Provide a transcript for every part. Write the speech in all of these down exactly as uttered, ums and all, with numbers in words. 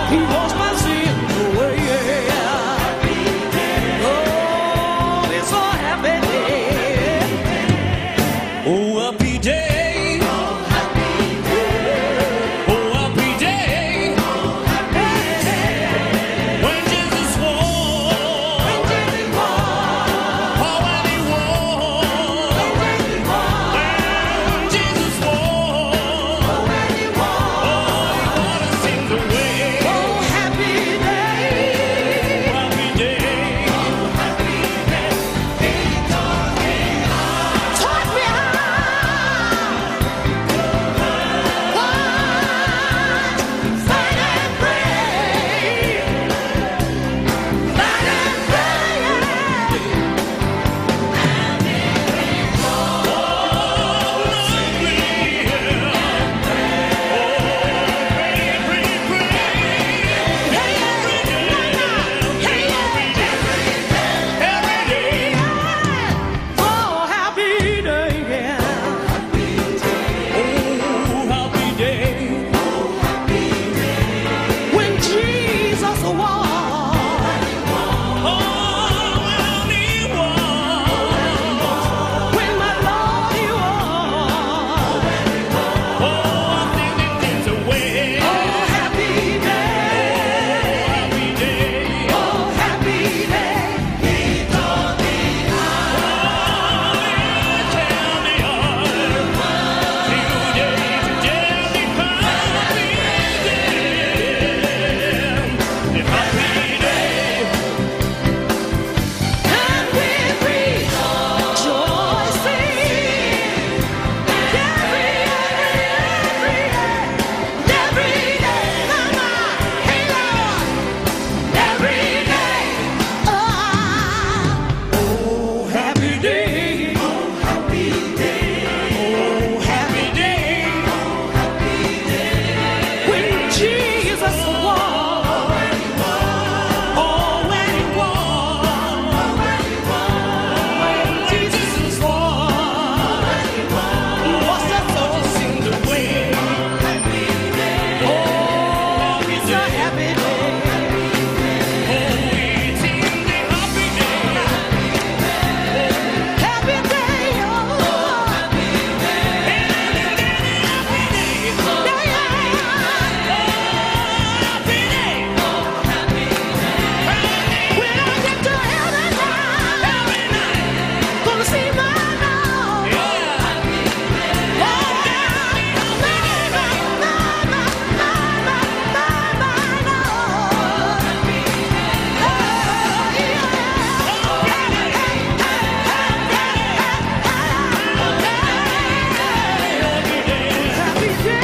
He washed my sins away. Oh, it's a happy day. Oh, happy day. Oh, happy day. When Jesus walked. Oh, when he walked. When Jesus walked. Oh, he brought us sins away. Oh, happy day. Happy day. Taught me how. Fight and pray. Fight and pray. Oh, happy day. Oh, happy day. When Jesus walked. Oh, when he walked. When my Lord he walked. Oh, I'm thinking things away. Oh, happy day. Happy day. Oh, happy day. He taught me how. Tell me all. Today, today, happy day. Happy day. And we rejoice every, every, every day. Mama, hey Lord, every day. Oh, happy day. Oh, happy day. Oh, happy day. When Jesus walked. Oh, when he walked. When Jesus walked. What's that soul sing the way? Oh, it's a happy day. Oh, it's in the happy day. Happy day, oh, happy day. Happy day. When I get to heaven now, gonna see my Lord. Oh, my, my, my, my, my, my, Lord. Happy day.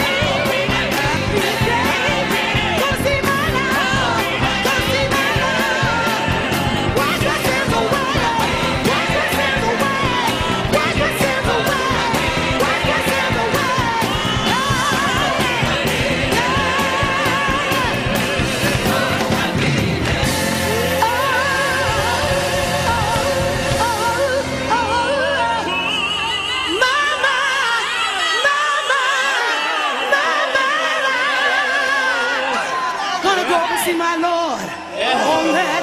Gonna see my Lord. Gonna see my Lord. Wash my sins away. Wash my sins away. Wash my sins away. Wash my sins away. Gonna go up and see my Lord on that